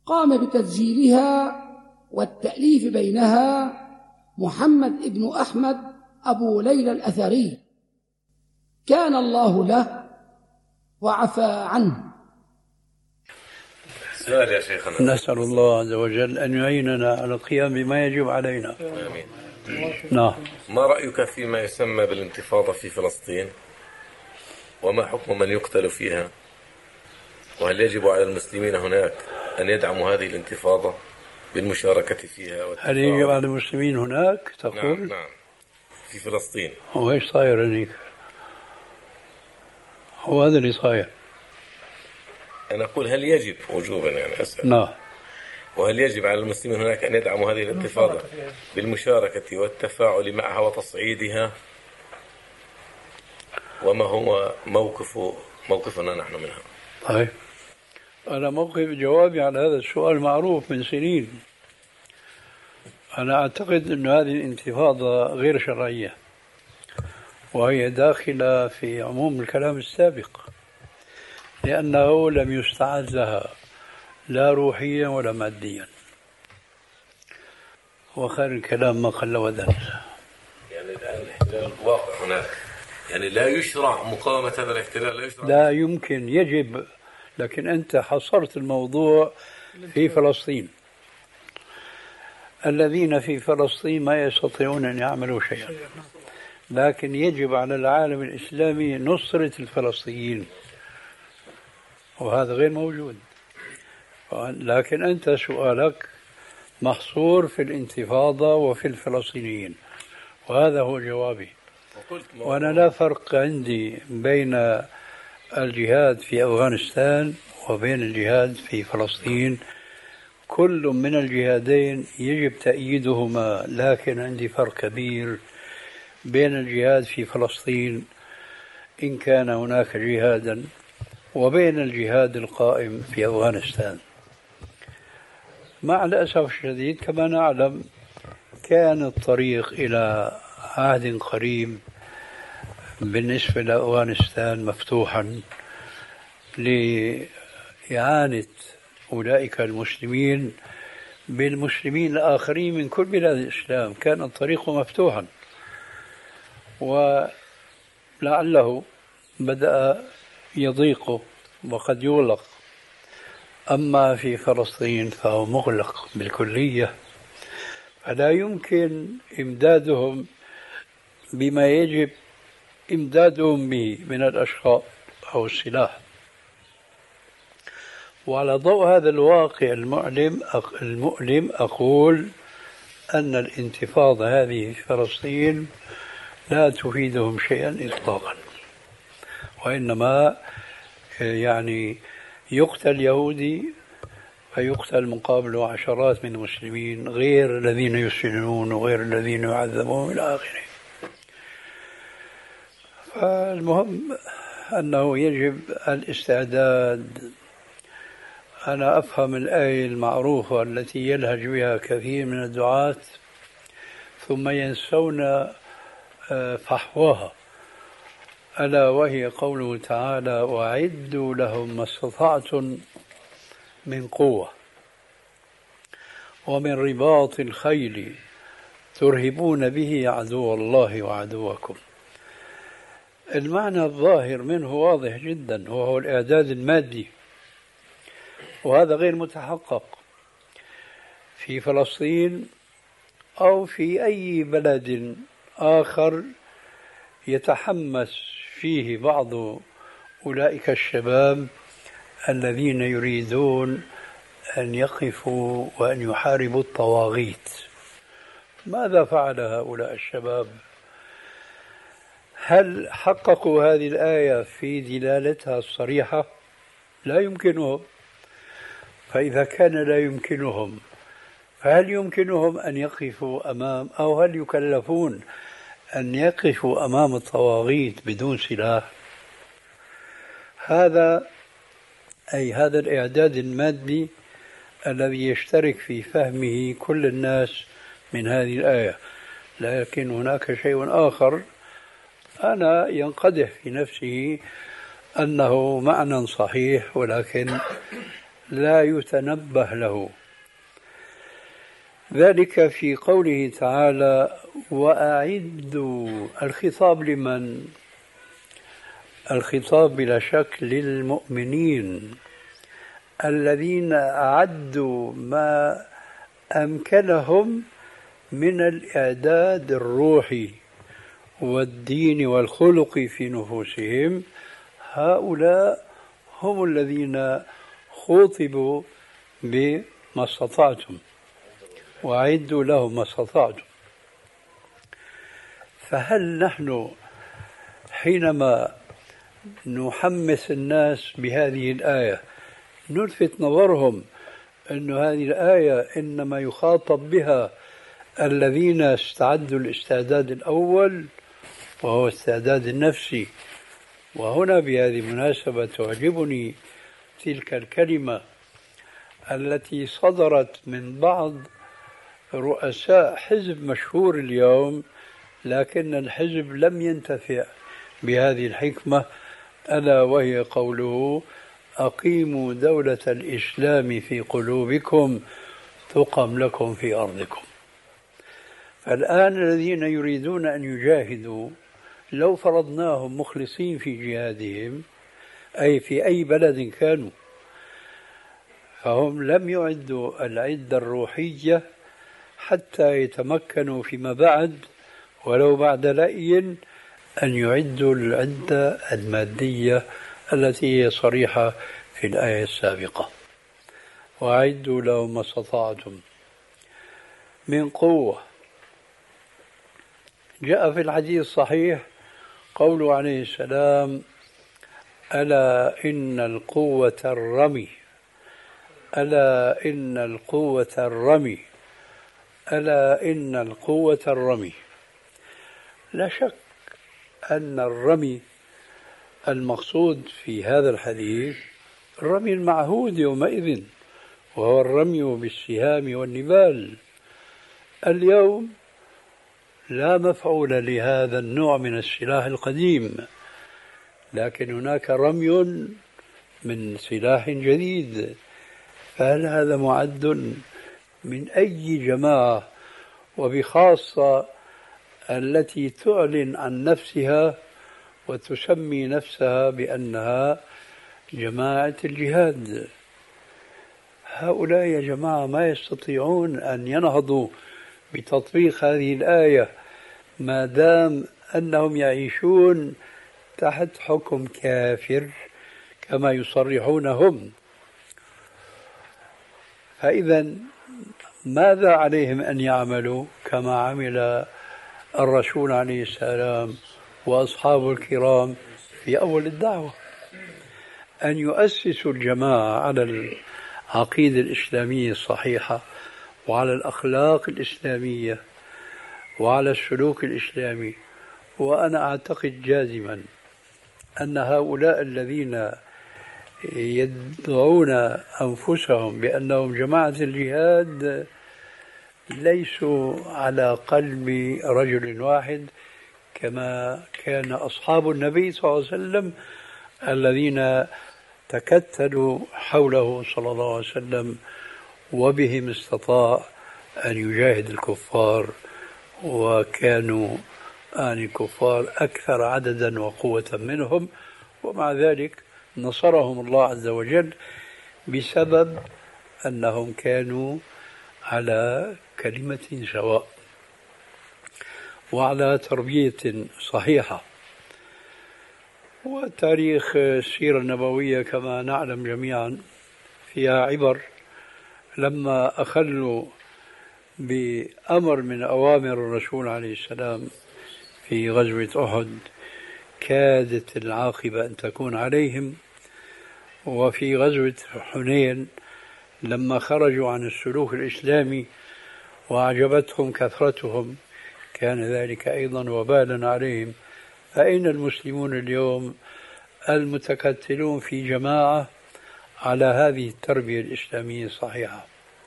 قام بتسجيلها والتأليف بينها محمد بن أحمد أبو ليلى الأثري، كان الله له وعفى عنه. سؤال يا شيخنا. نسأل الله عز وجل أن يعيننا على القيام بما يجب علينا. آمين. نعم. ما رأيك فيما يسمى بالانتفاضة في فلسطين؟ وما حكم من يقتل فيها؟ وهل يجب على المسلمين هناك أن يدعموا هذه الانتفاضة بالمشاركة فيها؟ هل يجب على المسلمين هناك تقول؟ نعم في فلسطين. هو ايش صاير هناك؟ هو هذا اللي صاير. أنا أقول هل يجب وجوبا، يعني أسأل. نعم. وهل يجب على المسلمين هناك أن يدعموا هذه الانتفاضة بالمشاركة والتفاعل معها وتصعيدها؟ وما هو موقفنا نحن منها؟ طيب، أنا موقف جوابي على هذا السؤال معروف من سنين. أنا أعتقد أن هذه الانتفاضة غير شرعية، وهي داخلة في عموم الكلام السابق، لأنه لم يستعد لها لا روحيا ولا ماديا، وخير الكلام ما قل ودل. يعني الآن الاحتلال واقع هناك، يعني لا يشرع مقاومة هذا الاحتلال، لا يشرع. لا يمكن، يجب، لكن أنت حصرت الموضوع في فلسطين. الذين في فلسطين ما يستطيعون أن يعملوا شيئا، لكن يجب على العالم الإسلامي نصرة الفلسطينيين، وهذا غير موجود. لكن أنت سؤالك محصور في الانتفاضة وفي الفلسطينيين، وهذا هو جوابي. وأنا لا فرق عندي بين الجهاد في أفغانستان وبين الجهاد في فلسطين، كل من الجهادين يجب تأييدهما، لكن عندي فرق كبير بين الجهاد في فلسطين إن كان هناك جهادا وبين الجهاد القائم في أفغانستان. مع الأسف الشديد كما نعلم كان الطريق إلى عهد قريب بالنسبة لأفغانستان مفتوحا لإعانة أولئك المسلمين بالمسلمين الآخرين من كل بلاد الإسلام. كان الطريق مفتوحا، ولعله بدأ يضيق وقد يغلق. أما في فلسطين فهو مغلق بالكلية، فلا يمكن إمدادهم بما يجب إمدادهم به من الأشخاص أو السلاح. وعلى ضوء هذا الواقع المؤلم أقول أن الانتفاضة هذه في فلسطين لا تفيدهم شيئا إطلاقا، وإنما يعني يقتل يهودي فيقتل مقابله عشرات من المسلمين، غير الذين يسجنون وغير الذين يعذبون إلى آخره. فالمهم أنه يجب الاستعداد. أنا أفهم الآية المعروفة التي يلهج بها كثير من الدعاة ثم ينسون فحواها، ألا وهي قوله تعالى: وأعدوا لهم ما استطعتم من قوة ومن رباط الخيل ترهبون به عدو الله وعدوكم. المعنى الظاهر منه واضح جدا، وهو الإعداد المادي، وهذا غير متحقق في فلسطين أو في أي بلد آخر يتحمس فيه بعض أولئك الشباب الذين يريدون أن يقفوا وأن يحاربوا الطواغيت. ماذا فعل هؤلاء الشباب؟ هل حققوا هذه الآية في دلالتها الصريحة؟ لا يمكنهم. فإذا كان لا يمكنهم، فهل يمكنهم أن يقفوا أمام، أو هل يكلفون أن يقفوا أمام الطواغيت بدون سلاح؟ هذا الإعداد المادي الذي يشترك في فهمه كل الناس من هذه الآية. لكن هناك شيء آخر أنا ينقدح في نفسه أنه معنى صحيح، ولكن لا يتنبه له. ذلك في قوله تعالى: وأعدوا. الخطاب لمن؟ الخطاب بلا شك للمؤمنين الذين أعدوا ما أمكنهم من الإعداد الروحي والدين والخلق في نفوسهم. هؤلاء هم الذين خوطبوا بما استطعتم، وأعدوا لهم ما استطعتم. فهل نحن حينما نحمس الناس بهذه الآية نلفت نظرهم أن هذه الآية إنما يخاطب بها الذين استعدوا الاستعداد الأول وهو استعداد النفسي؟ وهنا بهذه المناسبة تعجبني تلك الكلمة التي صدرت من بعض رؤساء حزب مشهور اليوم، لكن الحزب لم ينتفع بهذه الحكمة، ألا وهي قوله: أقيموا دولة الإسلام في قلوبكم تقم لكم في أرضكم. فالآن الذين يريدون أن يجاهدوا لو فرضناهم مخلصين في جهادهم أي في أي بلد كانوا، فهم لم يعدوا العدة الروحية حتى يتمكنوا فيما بعد ولو بعد لأي أن يعدوا العدة المادية التي هي صريحة في الآية السابقة: وأعدوا لهم ما استطعتم من قوة. جاء في الحديث الصحيح قوله عليه السلام: ألا إن القوة الرمي، ألا إن القوة الرمي، ألا إن القوة الرمي. لا شك أن الرمي المقصود في هذا الحديث الرمي المعهود يومئذ، وهو الرمي بالسهام والنبال. اليوم لا مفعول لهذا النوع من السلاح القديم، لكن هناك رمي من سلاح جديد. فهل هذا معد من أي جماعة، وبخاصة التي تعلن عن نفسها وتسمي نفسها بأنها جماعة الجهاد؟ هؤلاء يا جماعة ما يستطيعون أن ينهضوا بتطبيق هذه الآية ما دام أنهم يعيشون تحت حكم كافر كما يصرحون هم. فإذا ماذا عليهم أن يعملوا كما عمل الرسول عليه السلام وأصحابه الكرام في أول الدعوة؟ أن يؤسسوا الجماعة على العقيدة الإسلامية الصحيحة، وعلى الأخلاق الإسلامية، وعلى السلوك الإسلامي. وأنا أعتقد جازما أن هؤلاء الذين يدعون أنفسهم بأنهم جماعة الجهاد ليسوا على قلب رجل واحد، كما كان أصحاب النبي صلى الله عليه وسلم الذين تكتلوا حوله صلى الله عليه وسلم وبهم استطاع أن يجاهد الكفار، وكانوا الكفار أكثر عددا وقوة منهم، ومع ذلك نصرهم الله عز وجل بسبب أنهم كانوا على كلمة سواء وعلى تربية صحيحة. وتاريخ السيرة النبوية كما نعلم جميعا فيها عبر. لما أخلوا بأمر من أوامر الرسول عليه السلام في غزوة أحد كادت العاقبة أن تكون عليهم. وفي غزوة حنين لما خرجوا عن السلوك الإسلامي وأعجبتهم كثرتهم كان ذلك أيضا وبالا عليهم. فأين المسلمون اليوم المتكتلون في جماعة على هذه التربية الإسلامية الصحيحة؟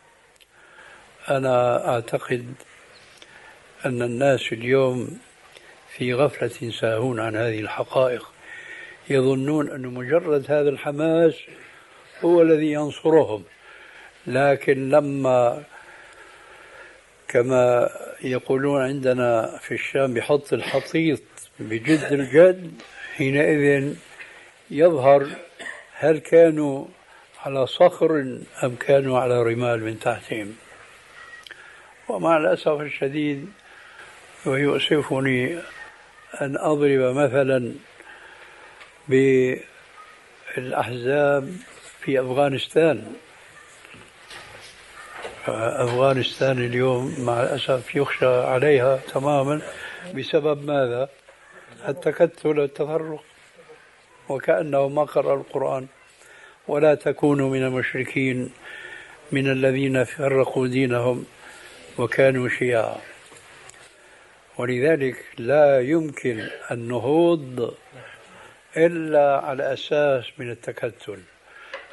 أنا أعتقد أن الناس اليوم في غفلة ساهون عن هذه الحقائق، يظنون أن مجرد هذا الحماس هو الذي ينصرهم. لكن لما كما يقولون عندنا في الشام بحط الحطيط بجد الجد، حينئذ يظهر هل كانوا على صخر أم كانوا على رمال من تحتهم. ومع الأسف الشديد ويؤسفني أن أضرب مثلا بالأحزاب في أفغانستان. أفغانستان اليوم مع الأسف يخشى عليها تماما بسبب ماذا؟ التكتل والتفرق، وكأنه ما قرأ القرآن. ولا تكونوا من المشركين من الذين فرقوا دينهم وكانوا شيعا. ولذلك لا يمكن النهوض إلا على أساس من التكتل.